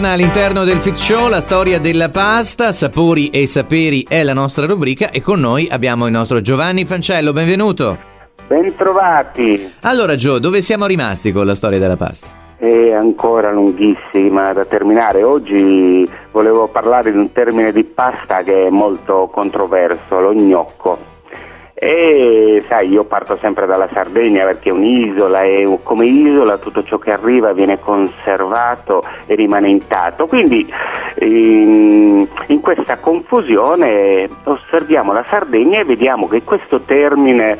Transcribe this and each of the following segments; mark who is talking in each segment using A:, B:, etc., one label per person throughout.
A: torna all'interno del Fit Show, la storia della pasta, sapori e saperi è la nostra rubrica e con noi abbiamo il nostro Giovanni Fancello, benvenuto.
B: Bentrovati.
A: Allora Gio, dove siamo rimasti con la storia della pasta?
B: È ancora lunghissima da terminare. Oggi volevo parlare di un termine di pasta che è molto controverso, lo gnocco. E sai, io parto sempre dalla Sardegna perché è un'isola e come isola tutto ciò che arriva viene conservato e rimane intatto, quindi in questa confusione osserviamo la Sardegna e vediamo che questo termine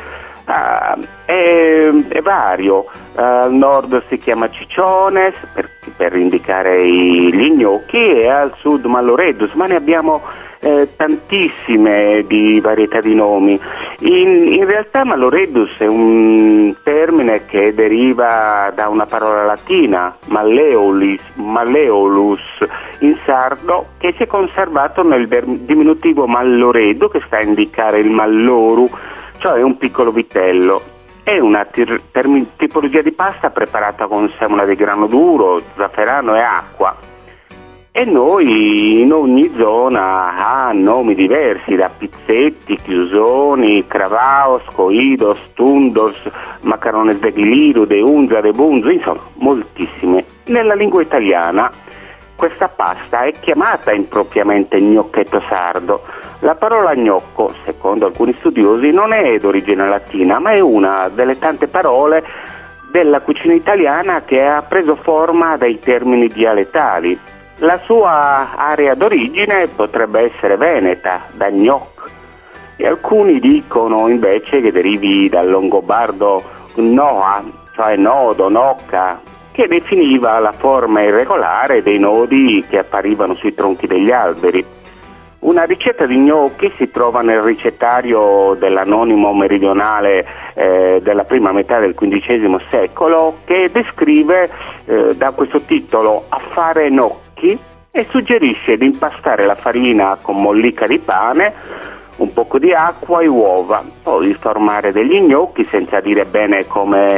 B: è vario. Al nord si chiama cicciones per indicare gli gnocchi e al sud malloreddus, ma ne abbiamo tantissime di varietà di nomi. In realtà malloreddus è un termine che deriva da una parola latina, malleolus in sardo, che si è conservato nel diminutivo malloredo, che sta a indicare il malloru, cioè un piccolo vitello. È una tipologia di pasta preparata con semola di grano duro, zafferano e acqua. E noi in ogni zona ha nomi diversi, da pizzetti, chiusoni, cravaos, coidos, tundos, macarones de ghiliru, de unza, de bunzo, insomma moltissime. Nella lingua italiana questa pasta è chiamata impropriamente gnocchetto sardo. La parola gnocco, secondo alcuni studiosi, non è d'origine latina, ma è una delle tante parole della cucina italiana che ha preso forma dai termini dialettali. La sua area d'origine potrebbe essere veneta, da gnoc, e alcuni dicono invece che derivi dal longobardo gnoa, cioè nodo, nocca, che definiva la forma irregolare dei nodi che apparivano sui tronchi degli alberi. Una ricetta di gnocchi si trova nel ricettario dell'anonimo meridionale della prima metà del XV secolo, che descrive da questo titolo affare gnocchi e suggerisce di impastare la farina con mollica di pane, un poco di acqua e uova, poi formare degli gnocchi senza dire bene come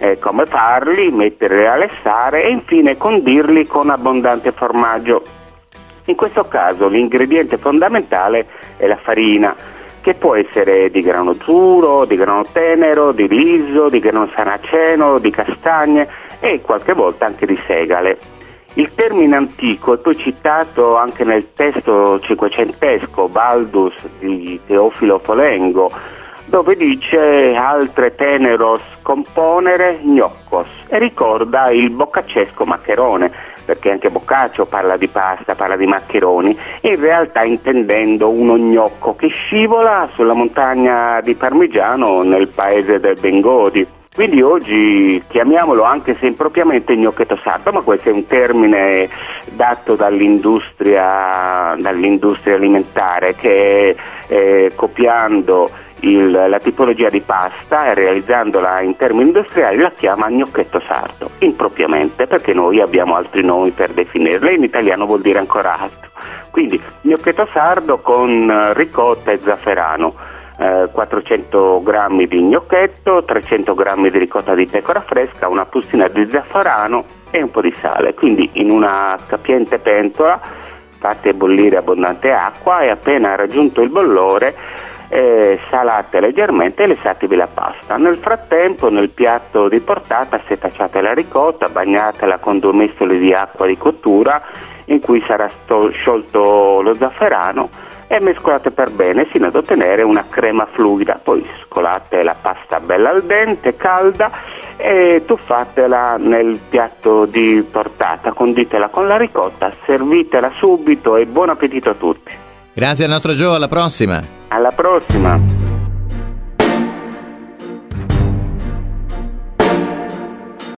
B: farli, metterli a lessare e infine condirli con abbondante formaggio. In questo caso l'ingrediente fondamentale è la farina, che può essere di grano duro, di grano tenero, di riso, di grano saraceno, di castagne e qualche volta anche di segale. Il termine antico è poi citato anche nel testo cinquecentesco Baldus di Teofilo Folengo, dove dice altre teneros componere gnoccos e ricorda il boccaccesco maccherone, perché anche Boccaccio parla di pasta, parla di maccheroni, in realtà intendendo uno gnocco che scivola sulla montagna di Parmigiano nel paese del Bengodi. Quindi oggi chiamiamolo, anche se impropriamente, gnocchetto sardo, ma questo è un termine dato dall'industria alimentare che copiando la tipologia di pasta e realizzandola in termini industriali la chiama gnocchetto sardo, impropriamente, perché noi abbiamo altri nomi per definirla, in italiano vuol dire ancora altro. Quindi gnocchetto sardo con ricotta e zafferano, 400 grammi di gnocchetto, 300 grammi di ricotta di pecora fresca, una bustina di zafferano e un po' di sale. Quindi in una capiente pentola fate bollire abbondante acqua e appena raggiunto il bollore salate leggermente e lessatevi la pasta. Nel frattempo nel piatto di portata setacciate la ricotta, bagnatela con 2 mestoli di acqua di cottura in cui sarà sciolto lo zafferano e mescolate per bene sino ad ottenere una crema fluida. Poi scolate la pasta bella al dente, calda, e tuffatela nel piatto di portata, conditela con la ricotta, servitela subito e buon appetito a tutti.
A: Grazie al nostro Gio, alla prossima.
B: Alla prossima.